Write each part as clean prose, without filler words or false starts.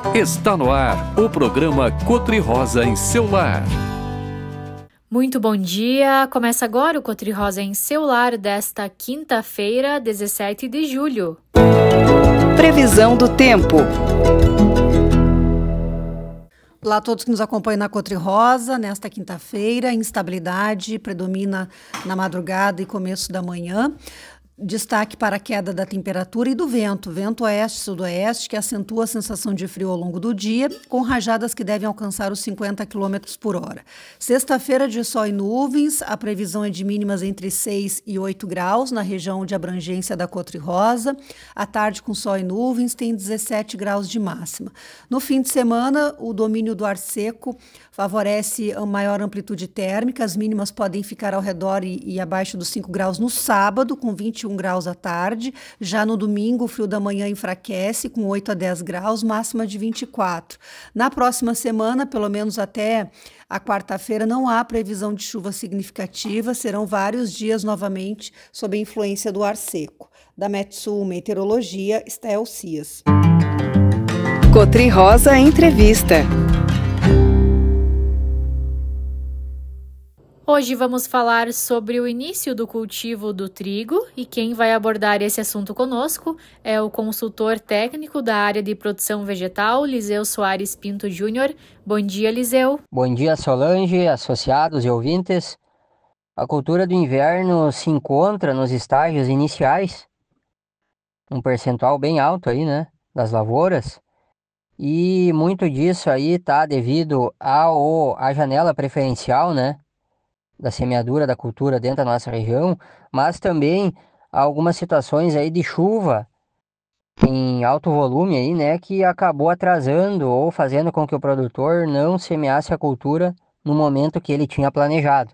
Está no ar o programa Cotri Rosa em seu lar. Muito bom dia! Começa agora o Cotri Rosa em seu lar desta quinta-feira, 17 de julho. Previsão do tempo. Olá a todos que nos acompanham na Cotri Rosa. Nesta quinta-feira, instabilidade predomina na madrugada e começo da manhã. Destaque para a queda da temperatura e do vento. Vento oeste-sudoeste que acentua a sensação de frio ao longo do dia, com rajadas que devem alcançar os 50 km por hora. Sexta-feira de sol e nuvens, a previsão é de mínimas entre 6 e 8 graus na região de abrangência da Cotri Rosa. À tarde com sol e nuvens tem 17 graus de máxima. No fim de semana, o domínio do ar seco favorece a maior amplitude térmica. As mínimas podem ficar ao redor e abaixo dos 5 graus no sábado, com 21 graus à tarde. Já no domingo, o frio da manhã enfraquece, com 8 a 10 graus, máxima de 24. Na próxima semana, pelo menos até a quarta-feira, não há previsão de chuva significativa. Serão vários dias novamente sob a influência do ar seco. Da Metsul Meteorologia, Estel Cias. Cotri Rosa Entrevista. Hoje vamos falar sobre o início do cultivo do trigo e quem vai abordar esse assunto conosco é o consultor técnico da área de produção vegetal, Liseu Soares Pinto Júnior. Bom dia, Liseu. Bom dia, Solange, associados e ouvintes. A cultura do inverno se encontra nos estágios iniciais, um percentual bem alto aí, né, das lavouras, e muito disso aí está devido à janela preferencial, né, da semeadura da cultura dentro da nossa região, mas também algumas situações aí de chuva em alto volume aí, né, que acabou atrasando ou fazendo com que o produtor não semeasse a cultura no momento que ele tinha planejado.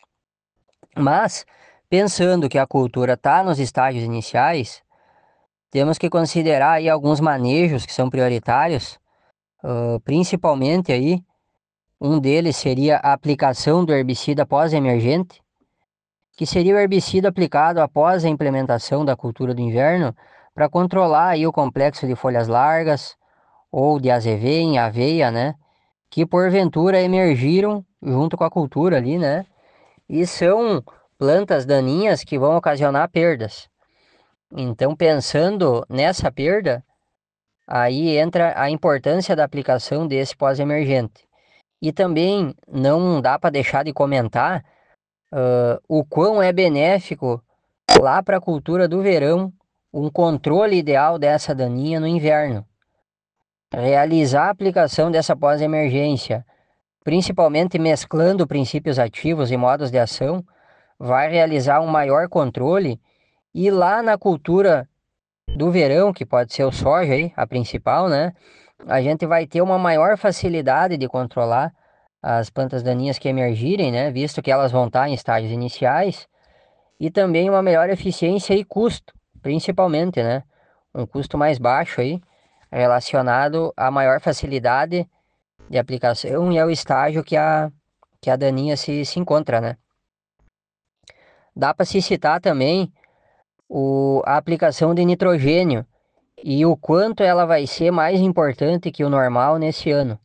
Mas, pensando que a cultura está nos estágios iniciais, temos que considerar aí alguns manejos que são prioritários, principalmente aí, um deles seria a aplicação do herbicida pós-emergente, que seria o herbicida aplicado após a implementação da cultura do inverno para controlar aí o complexo de folhas largas ou de azevém em aveia, né, que porventura emergiram junto com a cultura ali, né, e são plantas daninhas que vão ocasionar perdas. Então, pensando nessa perda, aí entra a importância da aplicação desse pós-emergente. E também não dá para deixar de comentar o quão é benéfico lá para a cultura do verão um controle ideal dessa daninha no inverno. Realizar a aplicação dessa pós-emergência, principalmente mesclando princípios ativos e modos de ação, vai realizar um maior controle e lá na cultura do verão, que pode ser o soja aí, a principal, né? A gente vai ter uma maior facilidade de controlar as plantas daninhas que emergirem, né? Visto que elas vão estar em estágios iniciais, e também uma melhor eficiência e custo, principalmente, né? Um custo mais baixo aí, relacionado à maior facilidade de aplicação e ao estágio que a daninha se encontra, né? Dá para se citar também a aplicação de nitrogênio e o quanto ela vai ser mais importante que o normal nesse ano.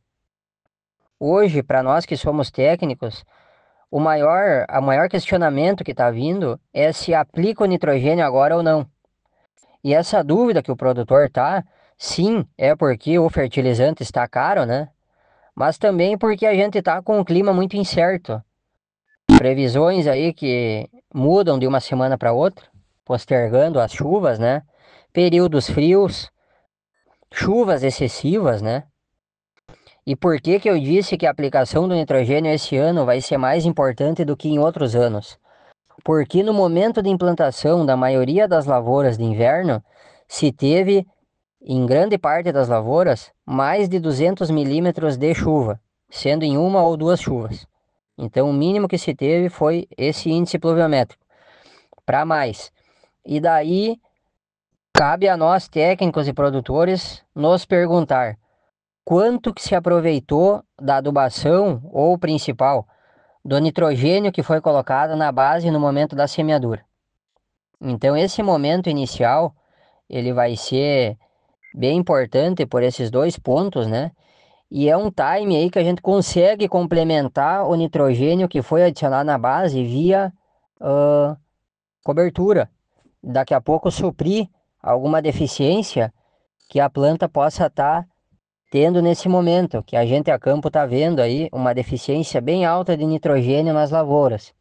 Hoje, para nós que somos técnicos, o maior questionamento que está vindo é se aplica o nitrogênio agora ou não. E essa dúvida que o produtor tá, sim, é porque o fertilizante está caro, né? Mas também porque a gente está com um clima muito incerto. Previsões aí que mudam de uma semana para outra, postergando as chuvas, né? Períodos frios, chuvas excessivas, né? E por que eu disse que a aplicação do nitrogênio esse ano vai ser mais importante do que em outros anos? Porque no momento de implantação da maioria das lavouras de inverno, se teve, em grande parte das lavouras, mais de 200 milímetros de chuva, sendo em uma ou duas chuvas. Então o mínimo que se teve foi esse índice pluviométrico, para mais. E daí, cabe a nós técnicos e produtores nos perguntar quanto que se aproveitou da adubação ou principal, do nitrogênio que foi colocado na base no momento da semeadura. Então esse momento inicial, ele vai ser bem importante por esses 2 pontos, né? E é um time aí que a gente consegue complementar o nitrogênio que foi adicionado na base via cobertura. Daqui a pouco suprir alguma deficiência que a planta possa estar tendo nesse momento, que a gente a campo está vendo aí uma deficiência bem alta de nitrogênio nas lavouras.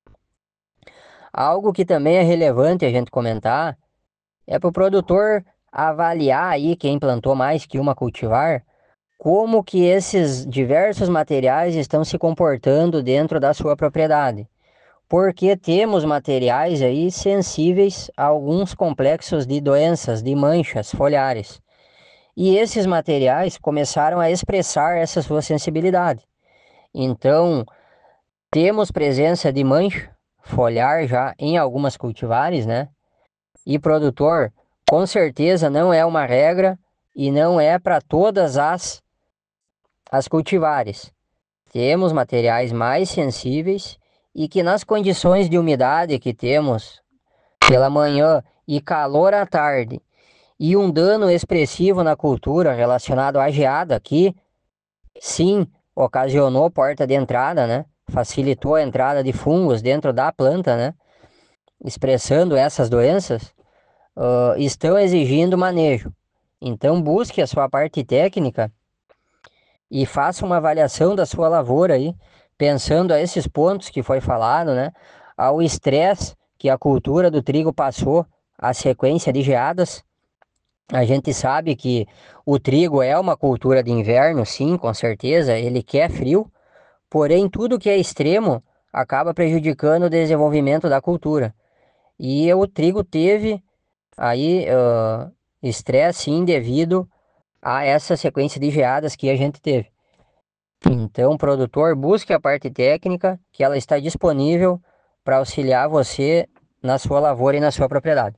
Algo que também é relevante a gente comentar é para o produtor avaliar aí, quem plantou mais que uma cultivar, como que esses diversos materiais estão se comportando dentro da sua propriedade. Porque temos materiais aí sensíveis a alguns complexos de doenças, de manchas foliares. E esses materiais começaram a expressar essa sua sensibilidade. Então, temos presença de mancha foliar já em algumas cultivares, né? E produtor, com certeza não é uma regra e não é para todas as cultivares. Temos materiais mais sensíveis e que nas condições de umidade que temos pela manhã e calor à tarde, e um dano expressivo na cultura relacionado à geada, que sim, ocasionou porta de entrada, né? Facilitou a entrada de fungos dentro da planta, né? Expressando essas doenças, estão exigindo manejo. Então busque a sua parte técnica e faça uma avaliação da sua lavoura aí, pensando a esses pontos que foi falado, né? Ao estresse que a cultura do trigo passou, a sequência de geadas. A gente sabe que o trigo é uma cultura de inverno, sim, com certeza, ele quer frio, porém tudo que é extremo acaba prejudicando o desenvolvimento da cultura. E o trigo teve aí estresse, sim, devido a essa sequência de geadas que a gente teve. Então, produtor, busque a parte técnica, que ela está disponível para auxiliar você na sua lavoura e na sua propriedade.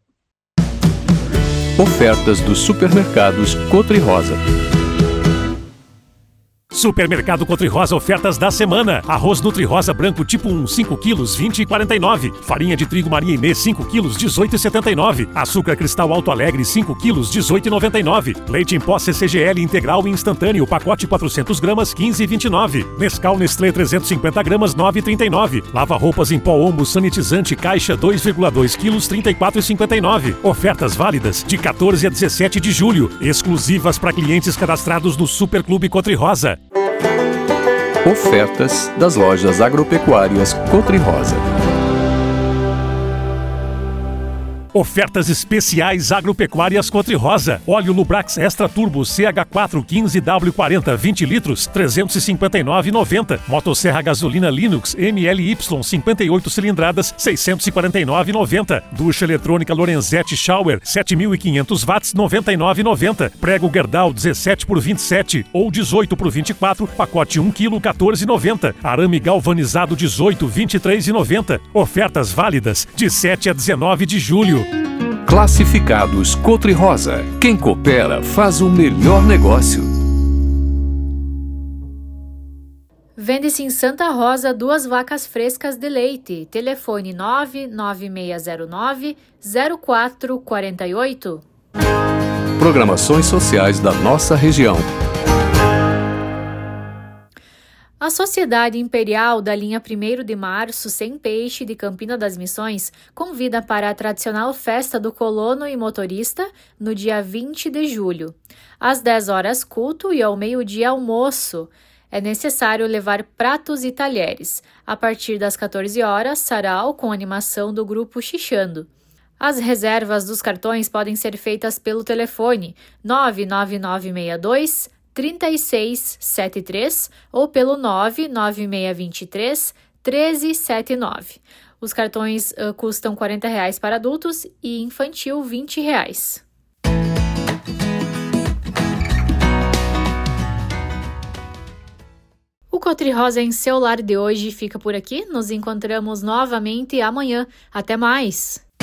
Ofertas dos supermercados Cotri-Rosa. Supermercado Cotri-Rosa, ofertas da semana. Arroz Nutri-Rosa branco tipo 1, 5 quilos, 20,49. Farinha de trigo Maria Inês, 5 quilos, 18,79. Açúcar Cristal Alto Alegre, 5 quilos, 18,99. Leite em pó CCGL integral e instantâneo, pacote 400 gramas, 15,29. Nescau Nestlé 350 gramas, 9,39. Lava roupas em pó Ombro sanitizante, caixa 2,2 quilos, 34,59. Ofertas válidas de 14 a 17 de julho. Exclusivas para clientes cadastrados no Superclube Cotri-Rosa. Ofertas das lojas agropecuárias Cotri-Rosa. Ofertas especiais agropecuárias Cotri-Rosa. Óleo Lubrax Extra Turbo CH4 15W40 20 litros, 359,90. Motosserra gasolina Linux MLY 58 cilindradas, 649,90. Ducha eletrônica Lorenzetti Shower 7.500 watts, 99,90. Prego Gerdau 17 por 27 ou 18 por 24, pacote 1 kg, 14,90. Arame galvanizado 18, 23,90. Ofertas válidas de 7 a 19 de julho. Classificados Cotri-Rosa. Quem coopera faz o melhor negócio. Vende-se em Santa Rosa 2 vacas frescas de leite. Telefone 99609-0448. Programações sociais da nossa região. A Sociedade Imperial da linha 1º de Março Sem Peixe de Campina das Missões convida para a tradicional festa do colono e motorista no dia 20 de julho. Às 10 horas culto e ao meio-dia almoço. É necessário levar pratos e talheres. A partir das 14 horas, sarau com animação do grupo Xixando. As reservas dos cartões podem ser feitas pelo telefone 99962 3673 ou pelo 99623 1379. Os cartões custam R$40 para adultos e infantil R$20. O Cotri-Rosa em seu lar de hoje fica por aqui. Nos encontramos novamente amanhã. Até mais!